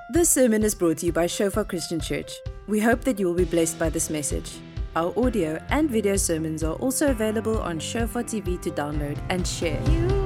This sermon is brought to you by Shofar Christian Church. We hope that you will be blessed by this message. Our audio and video sermons are also available on Shofar TV to download and share.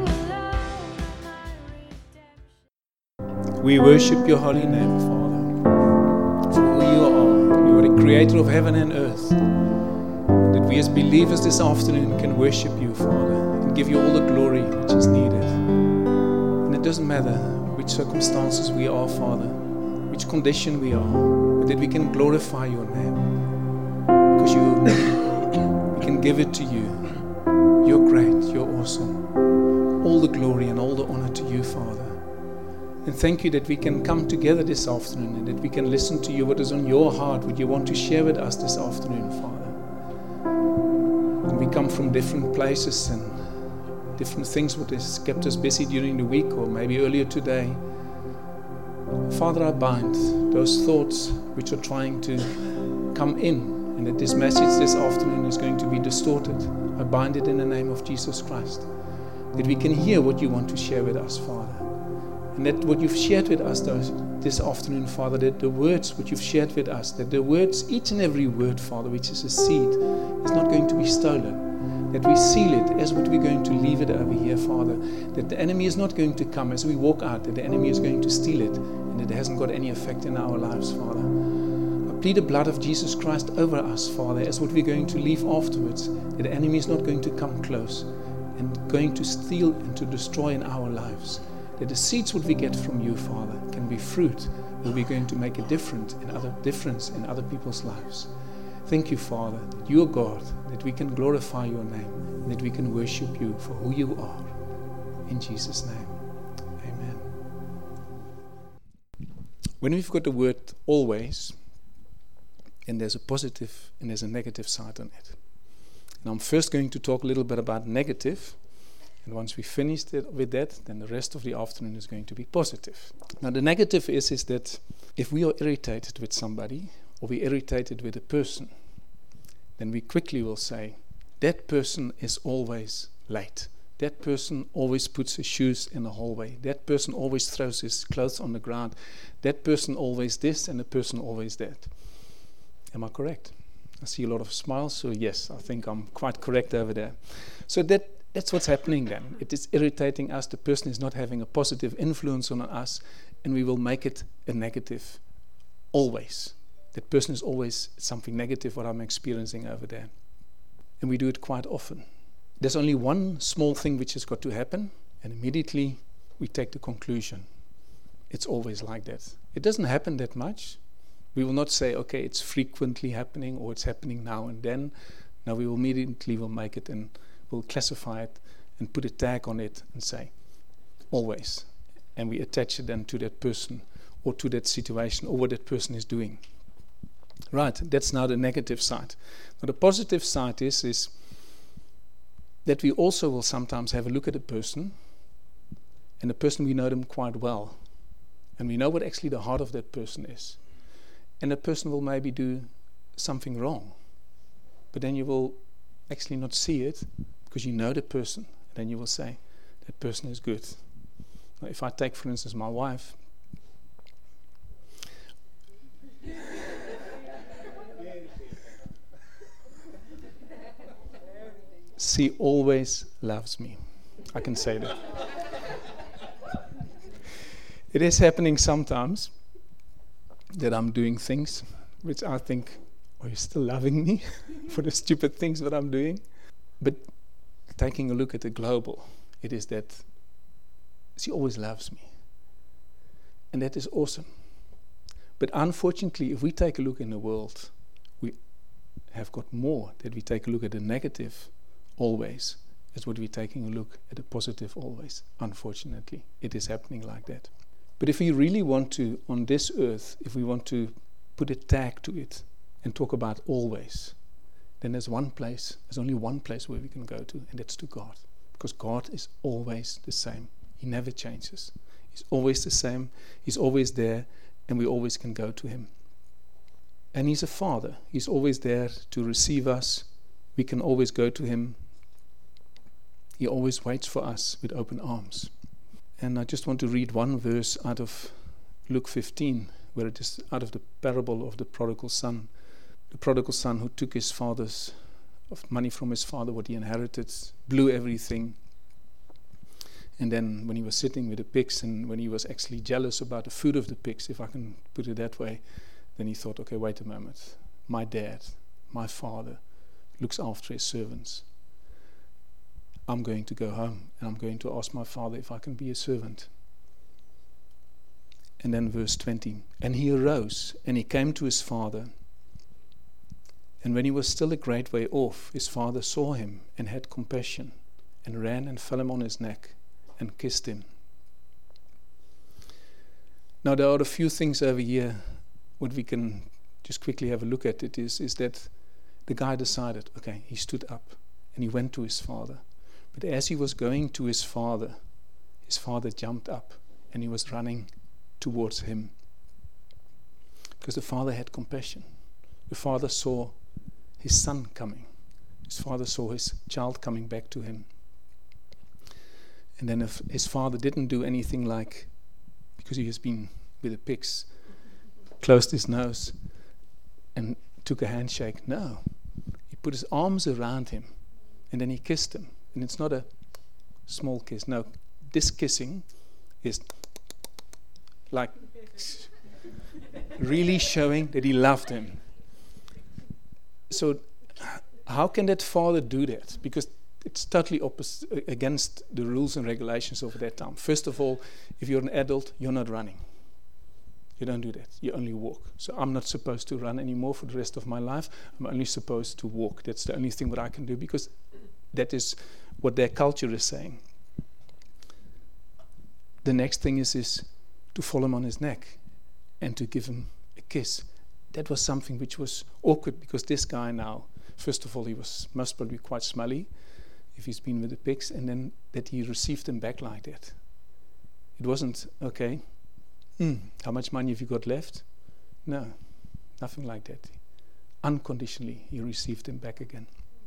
We worship your holy name, Father, for who you are. You are the creator of heaven and earth. That we as believers this afternoon can worship you, Father, and give you all the glory which is needed. And it doesn't matter which circumstances we are, Father, which condition we are, but that we can glorify your name. Because we can give it to you. You're great, you're awesome. All the glory and all the honor to you, Father. And thank you that we can come together this afternoon and that we can listen to you, what is on your heart, what you want to share with us this afternoon, Father. And we come from different places and different things what has kept us busy during the week or maybe earlier today. Father, I bind those thoughts which are trying to come in, and that this message this afternoon is going to be distorted. I bind it in the name of Jesus Christ. That we can hear what you want to share with us, Father. And that what you've shared with us this afternoon, Father, that the words which you've shared with us, that the words, each and every word, Father, which is a seed, is not going to be stolen. That we seal it as what we're going to leave it over here, Father. That the enemy is not going to come as we walk out, that the enemy is going to steal it, and that it hasn't got any effect in our lives, Father. I plead the blood of Jesus Christ over us, Father, as what we're going to leave afterwards, that the enemy is not going to come close and going to steal and to destroy in our lives. That the seeds what we get from you, Father, can be fruit that we're going to make a difference in other people's lives. Thank you, Father, that you are God, that we can glorify your name, and that we can worship you for who you are. In Jesus' name, amen. When we've got the word always, and there's a positive and there's a negative side on it. And I'm first going to talk a little bit about negative. And once we finish with that, then the rest of the afternoon is going to be positive. Now the negative is that if we are irritated with somebody, or we're irritated with a person, then we quickly will say, that person is always late. That person always puts his shoes in the hallway. That person always throws his clothes on the ground. That person always this and the person always that. Am I correct? I see a lot of smiles, so yes, I think I'm quite correct over there. So that's what's happening then. It is irritating us. The person is not having a positive influence on us, and we will make it a negative always. That person is always something negative what I'm experiencing over there. And we do it quite often. There's only one small thing which has got to happen, and immediately we take the conclusion. It's always like that. It doesn't happen that much. We will not say, okay, it's frequently happening or it's happening now and then. No, we will immediately make it and we'll classify it and put a tag on it and say, always. And we attach it then to that person or to that situation or what that person is doing. Right, that's now the negative side. Now the positive side is that we also will sometimes have a look at a person, and the person we know them quite well. And we know what actually the heart of that person is. And the person will maybe do something wrong. But then you will actually not see it because you know the person. And then you will say, that person is good. Now, if I take, for instance, my wife. She always loves me. I can say that. It is happening sometimes that I'm doing things which I think, are you still loving me for the stupid things that I'm doing? But taking a look at the global, it is that she always loves me. And that is awesome. But unfortunately, if we take a look in the world, we have got more that we take a look at the negative always as what we're taking a look at the positive always. Unfortunately, it is happening like that. But if we really want to, on this earth, if we want to put a tag to it and talk about always, then there's only one place where we can go to, and that's to God. Because God is always the same. He never changes. He's always the same. He's always there, and we always can go to Him. And He's a Father. He's always there to receive us. We can always go to Him. He always waits for us with open arms. And I just want to read one verse out of Luke 15, where it is out of the parable of the prodigal son. The prodigal son who took his father's money from his father, what he inherited, blew everything. And then when he was sitting with the pigs, and when he was actually jealous about the food of the pigs, if I can put it that way, then he thought, okay, wait a moment. My dad, my father, looks after his servants. I'm going to go home, and I'm going to ask my father if I can be a servant. And then verse 20, and he arose, and he came to his father. And when he was still a great way off, his father saw him, and had compassion, and ran and fell him on his neck, and kissed him. Now there are a few things over here, what we can just quickly have a look at it is that the guy decided, okay, he stood up, and he went to his father. But as he was going to his father jumped up, and he was running towards him. Because the father had compassion. The father saw his son coming. His father saw his child coming back to him. And then if his father didn't do anything like, because he has been with the pigs, closed his nose and took a handshake. No. He put his arms around him and then he kissed him. And it's not a small kiss. No, this kissing is like really showing that he loved him. So how can that father do that? Because it's totally opposite, against the rules and regulations of that time. First of all, if you're an adult, you're not running. You don't do that. You only walk. So I'm not supposed to run anymore for the rest of my life. I'm only supposed to walk. That's the only thing that I can do, because that is what their culture is saying. The next thing is to fall him on his neck and to give him a kiss. That was something which was awkward, because this guy now, first of all, he was most probably quite smelly if he's been with the pigs, and then that he received them back like that. It wasn't, okay, how much money have you got left? No, nothing like that. Unconditionally, he received them back again.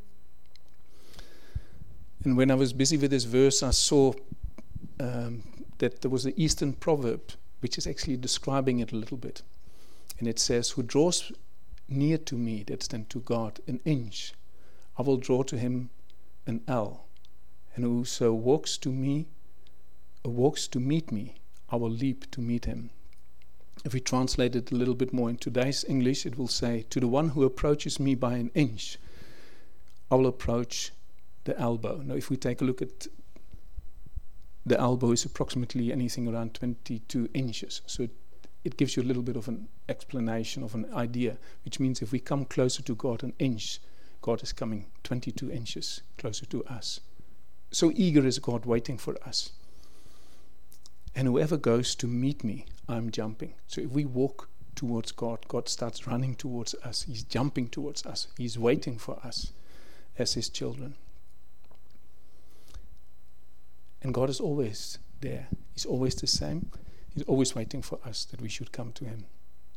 And when I was busy with this verse, I saw that there was an Eastern proverb which is actually describing it a little bit. And it says, who draws near to me, that's then to God, an inch, I will draw to him an ell. And whoso walks to meet me, I will leap to meet him. If we translate it a little bit more in today's English, it will say, to the one who approaches me by an inch, I will approach the elbow. Now, if we take a look at the elbow, is approximately anything around 22 inches. So it gives you a little bit of an explanation of an idea, which means if we come closer to God an inch, God is coming 22 inches closer to us. So eager is God waiting for us. And whoever goes to meet me, I'm jumping. So if we walk towards God, God starts running towards us. He's jumping towards us. He's waiting for us as his children. And God is always there. He's always the same. He's always waiting for us that we should come to him.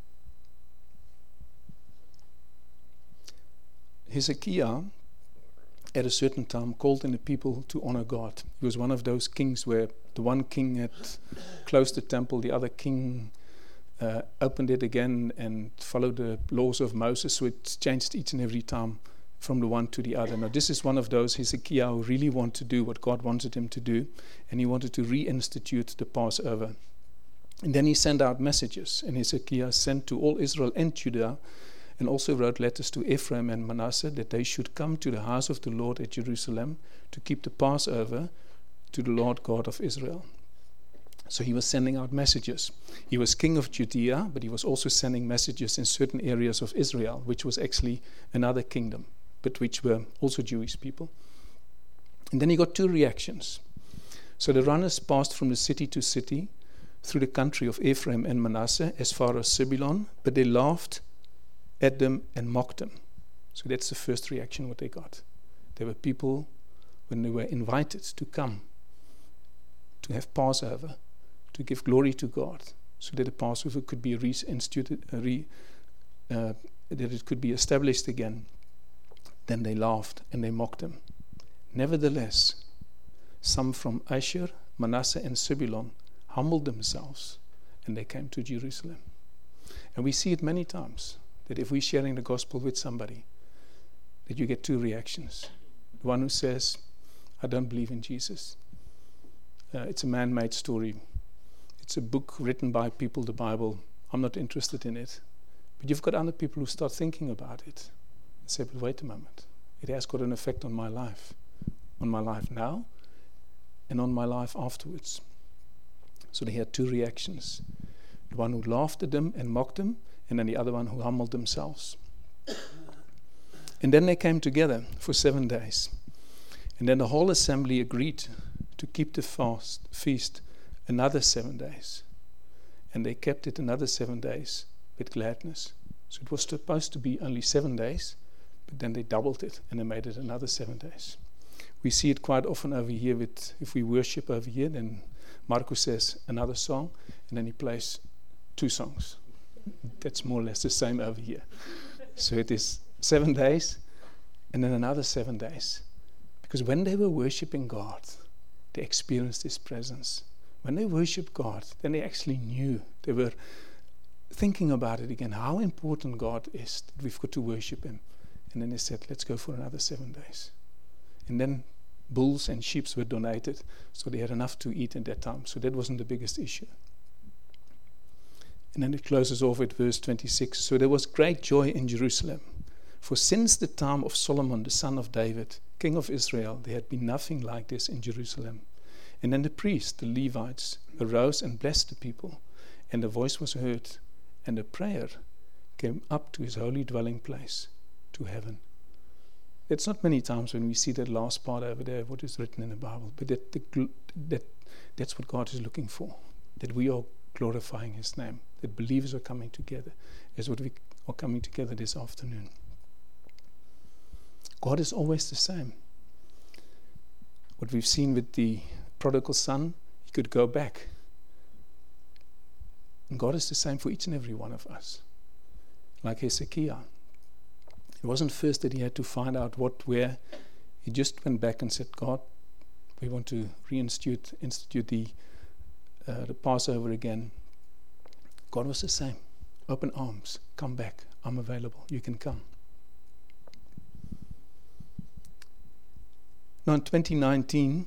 Hezekiah, at a certain time, called in the people to honor God. He was one of those kings where the one king had closed the temple, the other king opened it again and followed the laws of Moses. So it changed each and every time from the one to the other. Now this is one of those Hezekiah who really wanted to do what God wanted him to do, and he wanted to reinstitute the Passover. And then he sent out messages, and Hezekiah sent to all Israel and Judah, and also wrote letters to Ephraim and Manasseh that they should come to the house of the Lord at Jerusalem to keep the Passover to the Lord God of Israel. So he was sending out messages. He was king of Judea, but he was also sending messages in certain areas of Israel, which was actually another kingdom, but which were also Jewish people. And then he got two reactions. So the runners passed from the city to city through the country of Ephraim and Manasseh as far as Zebulun, but they laughed at them and mocked them. So that's the first reaction what they got. There were people, when they were invited to come to have Passover, to give glory to God, so that the Passover could be reinstituted, that it could be established again, then they laughed and they mocked them. Nevertheless, some from Asher, Manasseh and Zebulun humbled themselves and they came to Jerusalem. And we see it many times, that if we're sharing the gospel with somebody, that you get two reactions. The one who says, I don't believe in Jesus. It's a man-made story. It's a book written by people, the Bible. I'm not interested in it. But you've got other people who start thinking about it and say, but wait a moment. It has got an effect on my life now and on my life afterwards. So they had two reactions. The one who laughed at them and mocked them, and then the other one who humbled themselves. And then they came together for 7 days. And then the whole assembly agreed to keep the feast another 7 days. And they kept it another 7 days with gladness. So it was supposed to be only 7 days, but then they doubled it and they made it another 7 days. We see it quite often over here with, if we worship over here, then Marco says another song, and then he plays 2 songs. That's more or less the same over here. So it is 7 days and then another 7 days. Because when they were worshiping God, they experienced His presence. When they worshiped God, then they actually knew. They were thinking about it again, how important God is, that we've got to worship Him. And then they said, let's go for another 7 days. And then bulls and sheep were donated, so they had enough to eat at that time. So that wasn't the biggest issue. And then it closes off with verse 26. So there was great joy in Jerusalem. For since the time of Solomon, the son of David, king of Israel, there had been nothing like this in Jerusalem. And then the priests, the Levites, arose and blessed the people. And the voice was heard, and a prayer came up to His holy dwelling place, to heaven. It's not many times when we see that last part over there, what is written in the Bible, but that's what God is looking for, that we are glorifying His name, that believers are coming together, as what we are coming together this afternoon. God is always the same. What we've seen with the prodigal son, he could go back. And God is the same for each and every one of us. Like Hezekiah. It wasn't first that he had to find out what, where. He just went back and said, God, we want to institute the Passover again. God was the same. Open arms. Come back. I'm available. You can come. Now in 2019,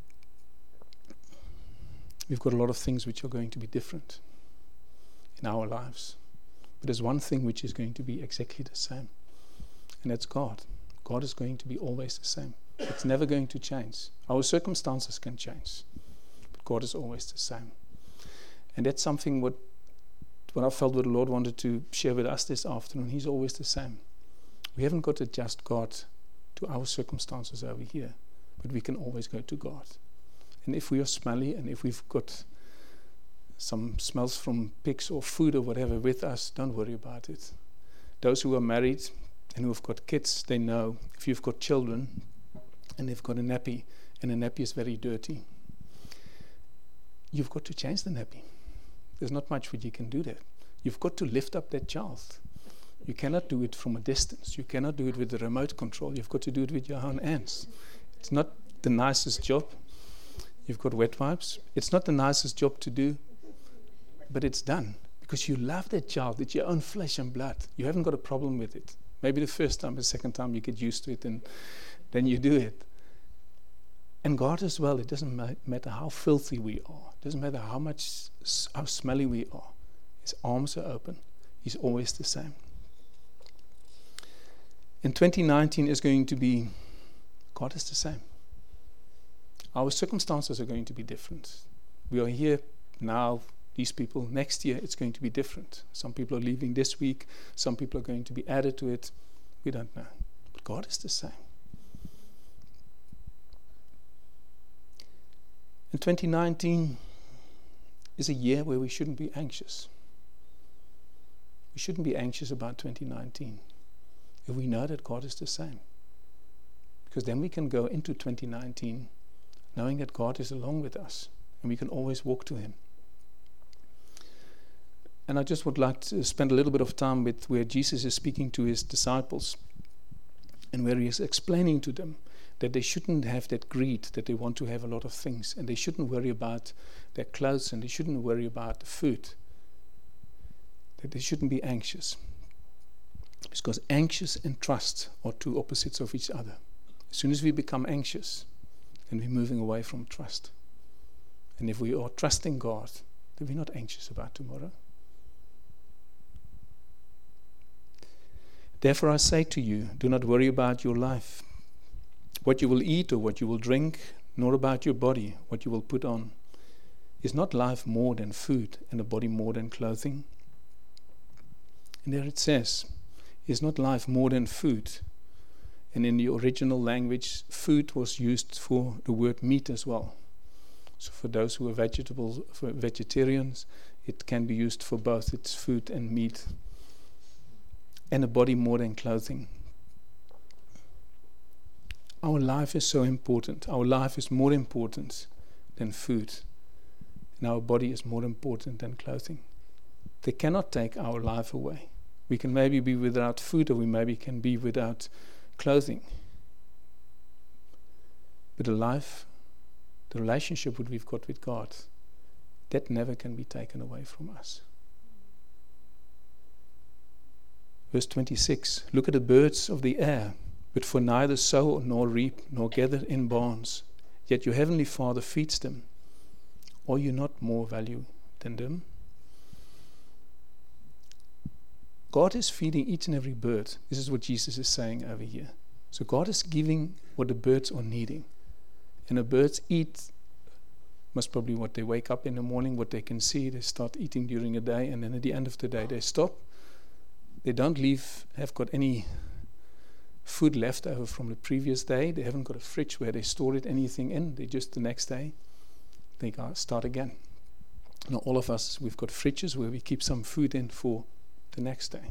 we've got a lot of things which are going to be different in our lives. But there's one thing which is going to be exactly the same. And that's God. God is going to be always the same. It's never going to change. Our circumstances can change. But God is always the same. And that's something what I felt what the Lord wanted to share with us this afternoon. He's always the same. We haven't got to adjust God to our circumstances over here. But we can always go to God. And if we are smelly and if we've got some smells from pigs or food or whatever with us, don't worry about it. Those who are married and who have got kids, they know if you've got children and they've got a nappy and the nappy is very dirty, you've got to change the nappy. There's not much what you can do there. You've got to lift up that child. You cannot do it from a distance. You cannot do it with the remote control. You've got to do it with your own hands. It's not the nicest job. You've got wet wipes. It's not the nicest job to do, but it's done because you love that child. It's your own flesh and blood. You haven't got a problem with it. Maybe the first time, the second time you get used to it and then you do it. And God as well, it doesn't matter how filthy we are. It doesn't matter how smelly we are. His arms are open. He's always the same. In 2019 is going to be, God is the same. Our circumstances are going to be different. We are here now, these people. Next year, it's going to be different. Some people are leaving this week. Some people are going to be added to it. We don't know. But God is the same. And 2019 is a year where we shouldn't be anxious. We shouldn't be anxious about 2019 if we know that God is the same. Because then we can go into 2019 knowing that God is along with us and we can always walk to Him. And I just would like to spend a little bit of time with where Jesus is speaking to His disciples and where He is explaining to them that they shouldn't have that greed, that they want to have a lot of things, and they shouldn't worry about their clothes and they shouldn't worry about the food, that they shouldn't be anxious. Because anxious and trust are two opposites of each other. As soon as we become anxious, then we're moving away from trust. And if we are trusting God, then we're not anxious about tomorrow. Therefore I say to you, do not worry about your life, what you will eat or what you will drink, nor about your body, what you will put on. Is not life more than food, and the body more than clothing? And there it says, is not life more than food? And in the original language, food was used for the word meat as well. So for those who are vegetarians, it can be used for both. It's food and meat. And a body more than clothing. Our life is so important. Our life is more important than food. And our body is more important than clothing. They cannot take our life away. We can maybe be without food, or we maybe can be without clothing. But the life, the relationship that we've got with God, that never can be taken away from us. Verse 26, look at the birds of the air, which for neither sow nor reap nor gather in barns, yet your heavenly Father feeds them. Are you not more value than them? God is feeding each and every bird. This is what Jesus is saying over here. So God is giving what the birds are needing. And the birds eat, most probably what they wake up in the morning, what they can see. They start eating during the day, and then at the end of the day they stop. They don't have got any food left over from the previous day. They haven't got a fridge where they stored anything in. They just the next day, they start again. Now all of us, we've got fridges where we keep some food in for the next day.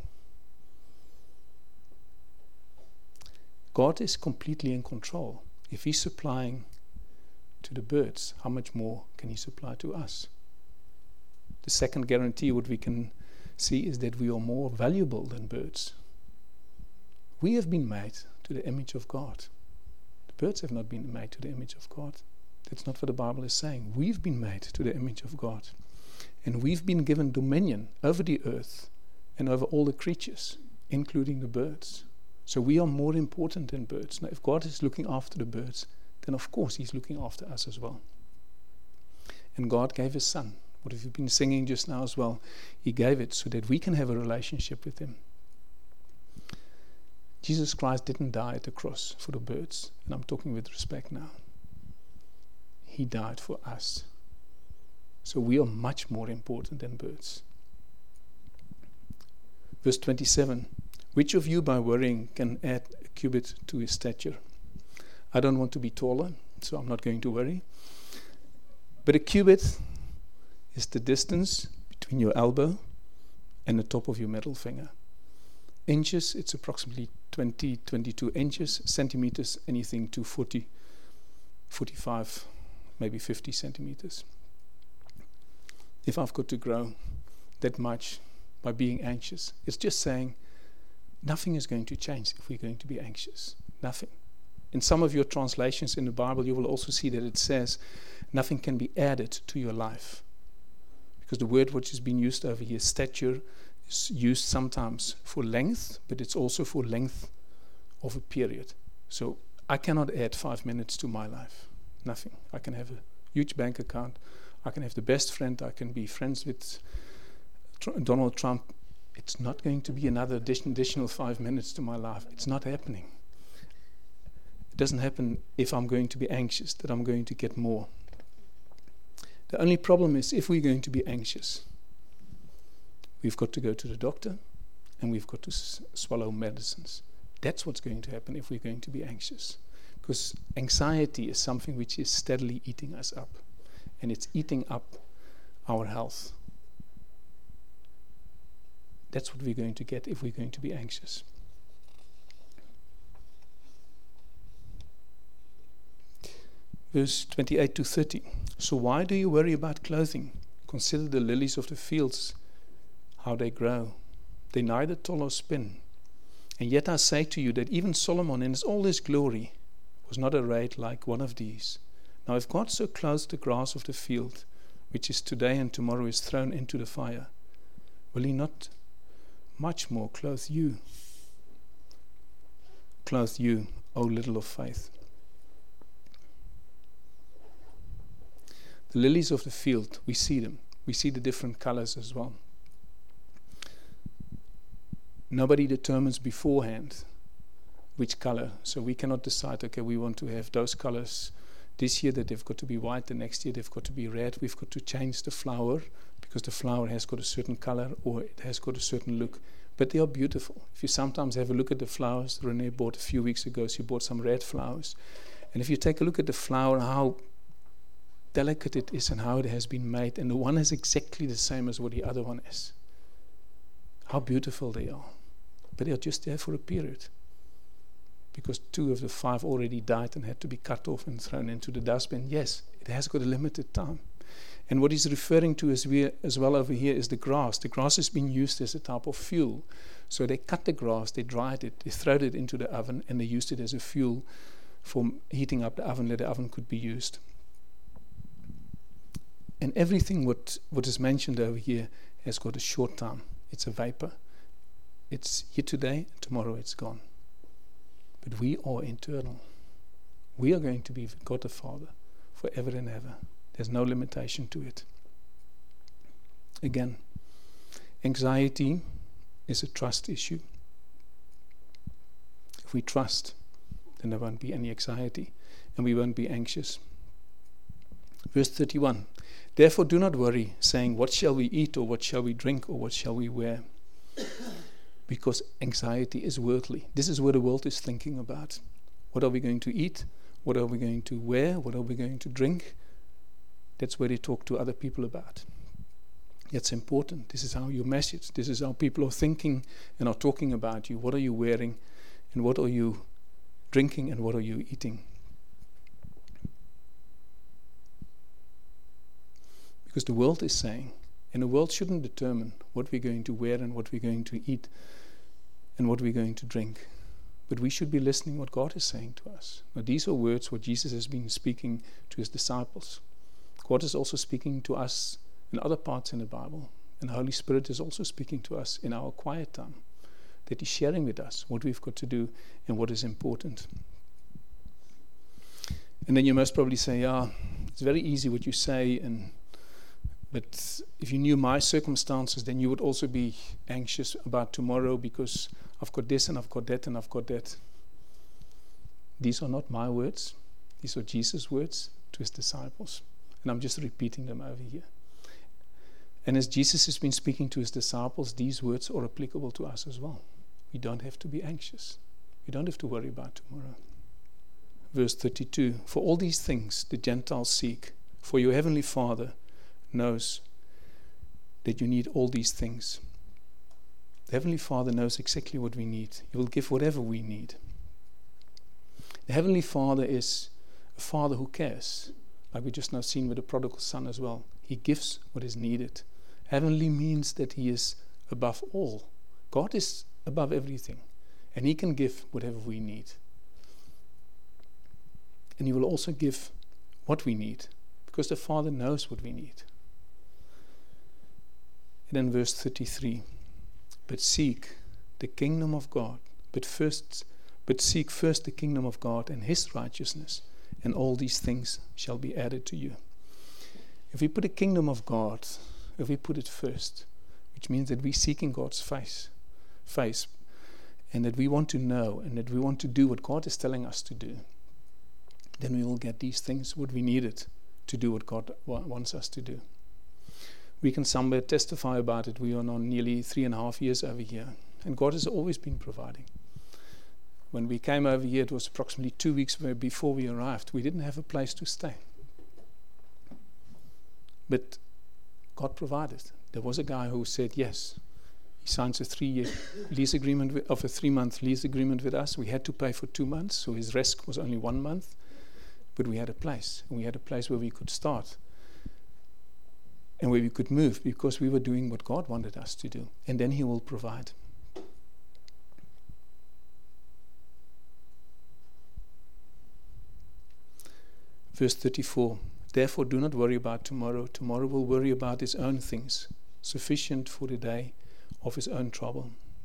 God is completely in control. If He's supplying to the birds, how much more can He supply to us? The second guarantee, what we can see, is that we are more valuable than birds. We have been made to the image of God. The birds have not been made to the image of God. That's not what the Bible is saying. We've been made to the image of God. And we've been given dominion over the earth and over all the creatures, including the birds. So we are more important than birds. Now, if God is looking after the birds, then of course He's looking after us as well. And God gave His Son. What have you been singing just now as well? He gave it so that we can have a relationship with Him. Jesus Christ didn't die at the cross for the birds, and I'm talking with respect now. He died for us. So we are much more important than birds. Verse 27, which of you by worrying can add a cubit to his stature? I don't want to be taller, so I'm not going to worry. But a cubit is the distance between your elbow and the top of your middle finger. Inches, it's approximately 22 inches. Centimeters, anything to 40, 45, maybe 50 centimeters. If I've got to grow that much by being anxious, it's just saying nothing is going to change if we're going to be anxious. Nothing. In some of your translations in the Bible, you will also see that it says nothing can be added to your life. Because the word which has been used over here, stature, is used sometimes for length, but it's also for length of a period. So I cannot add 5 minutes to my life. Nothing. I can have a huge bank account. I can have the best friend. I can be friends with Donald Trump. It's not going to be another additional 5 minutes to my life. It's not happening. It doesn't happen if I'm going to be anxious, that I'm going to get more. The only problem is if we're going to be anxious, we've got to go to the doctor and we've got to swallow medicines. That's what's going to happen if we're going to be anxious. Because anxiety is something which is steadily eating us up. And it's eating up our health. That's what we're going to get if we're going to be anxious. Verse 28 to 30. So why do you worry about clothing? Consider the lilies of the fields, how they grow. They neither toil nor spin. And yet I say to you that even Solomon in all his glory was not arrayed like one of these. Now if God so clothes the grass of the field, which is today and tomorrow is thrown into the fire, will He not much more clothe you. Clothe you, O little of faith. The lilies of the field, we see them. We see the different colors as well. Nobody determines beforehand which color. So we cannot decide, okay, we want to have those colors this year, that they've got to be white, the next year they've got to be red. We've got to change the flower because the flower has got a certain color or it has got a certain look. But they are beautiful. If you sometimes have a look at the flowers, Renee bought a few weeks ago, she bought some red flowers. And if you take a look at the flower, how delicate it is and how it has been made, and the one is exactly the same as what the other one is. How beautiful they are. But they are just there for a period. Because 2 of the 5 already died and had to be cut off and thrown into the dustbin. Yes, it has got a limited time. And what he's referring to as well over here is the grass. The grass has been used as a type of fuel. So they cut the grass, they dried it, they threw it into the oven, and they used it as a fuel for heating up the oven, that the oven could be used. And everything what is mentioned over here has got a short time. It's a vapor. It's here today, tomorrow it's gone. But we are eternal. We are going to be with God the Father forever and ever. There's no limitation to it. Again, anxiety is a trust issue. If we trust, then there won't be any anxiety and we won't be anxious. Verse 31. Therefore do not worry, saying, what shall we eat, or what shall we drink, or what shall we wear? Because anxiety is worldly. This is what the world is thinking about. What are we going to eat? What are we going to wear? What are we going to drink? That's where they talk to other people about. It's important. This is how you message. This is how people are thinking and are talking about you. What are you wearing? And what are you drinking? And what are you eating? Because the world is saying, and the world shouldn't determine what we're going to wear and what we're going to eat and what we're going to drink. But we should be listening what God is saying to us. Now, these are words what Jesus has been speaking to his disciples. God is also speaking to us in other parts in the Bible. And the Holy Spirit is also speaking to us in our quiet time. That he's sharing with us what we've got to do and what is important. And then you must probably say, yeah, it's very easy what you say, but if you knew my circumstances, then you would also be anxious about tomorrow because I've got this and I've got that and I've got that. These are not my words. These are Jesus' words to his disciples. And I'm just repeating them over here. And as Jesus has been speaking to his disciples, these words are applicable to us as well. We don't have to be anxious. We don't have to worry about tomorrow. Verse 32, for all these things the Gentiles seek, for your heavenly Father knows that you need all these things. The Heavenly Father knows exactly what we need. He will give whatever we need. The Heavenly Father is a Father who cares, like we just now seen with the prodigal son as well. He gives what is needed. Heavenly means that he is above all. God is above everything, and he can give whatever we need. And he will also give what we need, because the Father knows what we need. And then verse 33, but seek the kingdom of God, but seek first the kingdom of God and his righteousness, and all these things shall be added to you. If we put the kingdom of God, if we put it first, which means that we're seeking God's face, and that we want to know and that we want to do what God is telling us to do, then we will get these things, what we needed to do what God wants us to do. We can somewhere testify about it. We are now nearly 3.5 years over here, and God has always been providing. When we came over here, it was approximately 2 weeks before we arrived. We didn't have a place to stay. But God provided. There was a guy who said yes. He signs a 3-year lease agreement of a 3-month lease agreement with us. We had to pay for 2 months, so his risk was only 1 month. But we had a place, and we had a place where we could start and where we could move because we were doing what God wanted us to do. And then he will provide. Verse 34, therefore do not worry about tomorrow. Tomorrow will worry about its own things. Sufficient for the day of his own trouble.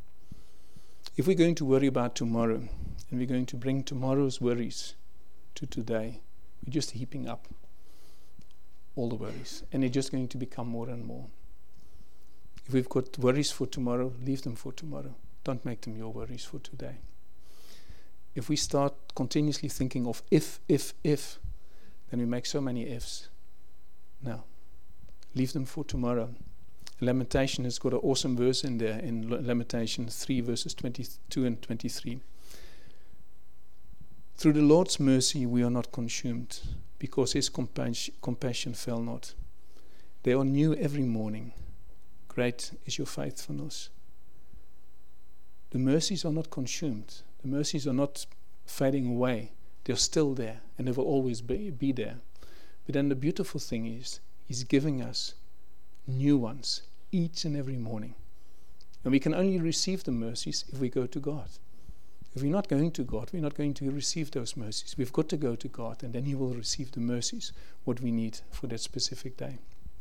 If we're going to worry about tomorrow, and we're going to bring tomorrow's worries to today, we're just heaping up all the worries, and they're just going to become more and more. If we've got worries for tomorrow, leave them for tomorrow. Don't make them your worries for today. If we start continuously thinking of if, then we make so many ifs. No. Leave them for tomorrow. Lamentation has got an awesome verse in there, in Lamentation 3 verses 22 and 23. Through the Lord's mercy we are not consumed, because his compassion fell not. They are new every morning. Great is your faithfulness. The mercies are not consumed. The mercies are not fading away. They're still there, and they will always be there. But then the beautiful thing is, he's giving us new ones each and every morning. And we can only receive the mercies if we go to God. If we're not going to God, we're not going to receive those mercies. We've got to go to God, and then he will receive the mercies, what we need for that specific day.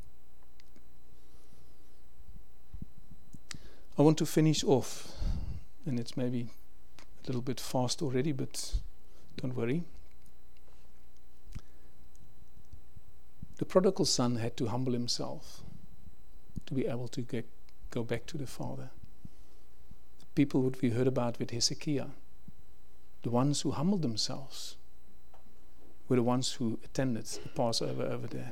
I want to finish off, and it's maybe a little bit fast already, but don't worry. The prodigal son had to humble himself to be able to go back to the Father. The people that we heard about with Hezekiah, the ones who humbled themselves, were the ones who attended the Passover over there.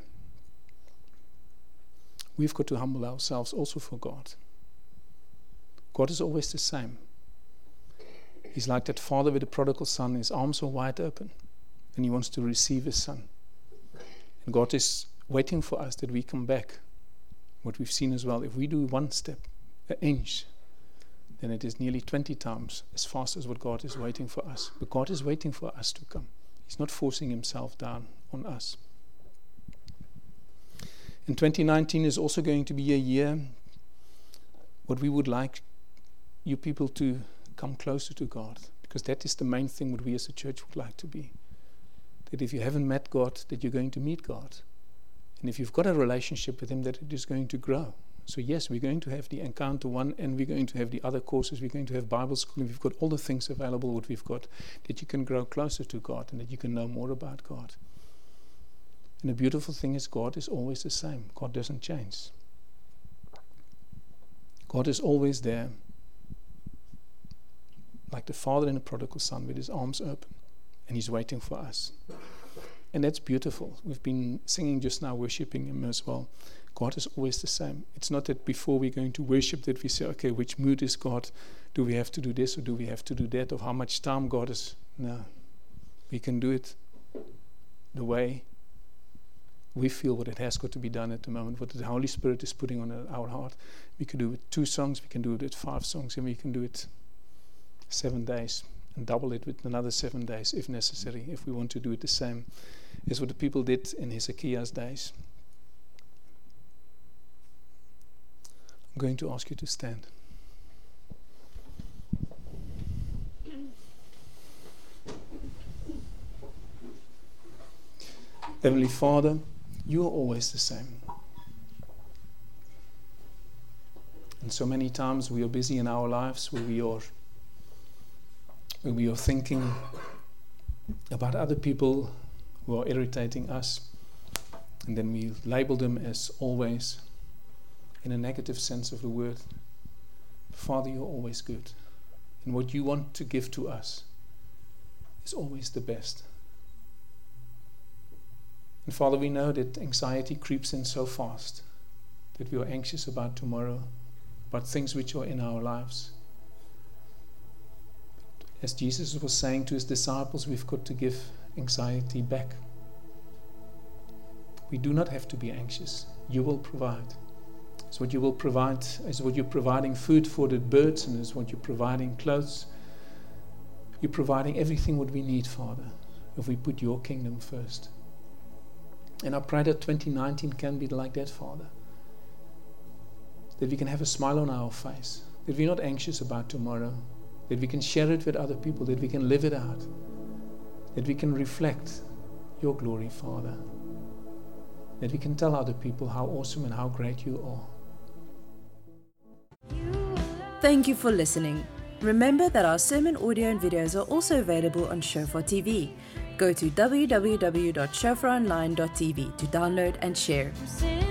We've got to humble ourselves also for God. God is always the same. He's like that father with the prodigal son. His arms are wide open, and he wants to receive his son. And God is waiting for us that we come back. What we've seen as well, if we do one step, an inch, then it is nearly 20 times as fast as what God is waiting for us. But God is waiting for us to come. He's not forcing himself down on us. And 2019 is also going to be a year what we would like you people to come closer to God, because that is the main thing what we as a church would like to be. That if you haven't met God, that you're going to meet God. And if you've got a relationship with him, that it is going to grow. So yes, we're going to have the Encounter one, and we're going to have the other courses. We're going to have Bible school, and we've got all the things available what we've got, that you can grow closer to God and that you can know more about God. And the beautiful thing is, God is always the same. God doesn't change. God is always there, like the father in the prodigal son with his arms open, and he's waiting for us. And that's beautiful. We've been singing just now, worshiping him as well. God is always the same. It's not that before we're going to worship that we say, okay, which mood is God? Do we have to do this or do we have to do that? Or how much time God is? No. We can do it the way we feel what it has got to be done at the moment, what the Holy Spirit is putting on our heart. We can do it with 2 songs, we can do it with 5 songs, and we can do it 7 days and double it with another 7 days if necessary, if we want to do it the same as what the people did in Hezekiah's days. I'm going to ask you to stand. Heavenly Father, you are always the same. And so many times we are busy in our lives where we are thinking about other people who are irritating us, and then we label them as always in a negative sense of the word. Father, you're always good, and what you want to give to us is always the best. And Father, we know that anxiety creeps in so fast that we are anxious about tomorrow, about things which are in our lives. As Jesus was saying to his disciples, we've got to give anxiety back. We do not have to be anxious. You will provide. It's what you will provide, is what you're providing food for the birds, and is what you're providing clothes. You're providing everything what we need, Father, if we put your kingdom first. And I pray that 2019 can be like that, Father. That we can have a smile on our face. That we're not anxious about tomorrow. That we can share it with other people. That we can live it out. That we can reflect your glory, Father. That we can tell other people how awesome and how great you are. Thank you for listening. Remember that our sermon audio and videos are also available on Shofar TV. Go to www.shofaronline.tv to download and share.